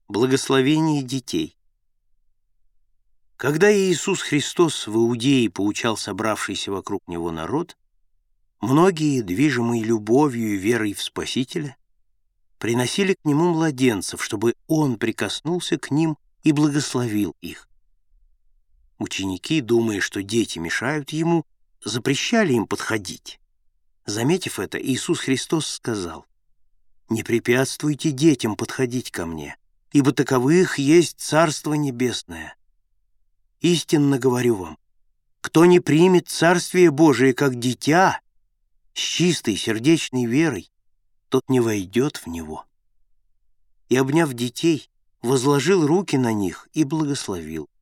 Благословение детей. Когда Иисус Христос в Иудее поучал собравшийся вокруг Него народ, многие, движимые любовью и верой в Спасителя, приносили к Нему младенцев, чтобы Он прикоснулся к ним и благословил их. Ученики, думая, что дети мешают Ему, запрещали им подходить. Заметив это, Иисус Христос сказал: «Не препятствуйте детям подходить ко Мне, ибо таковых есть Царство Небесное. Истинно говорю вам, кто не примет Царствие Божие как дитя, с чистой сердечной верой, тот не войдет в него». И, обняв детей, возложил руки на них и благословил.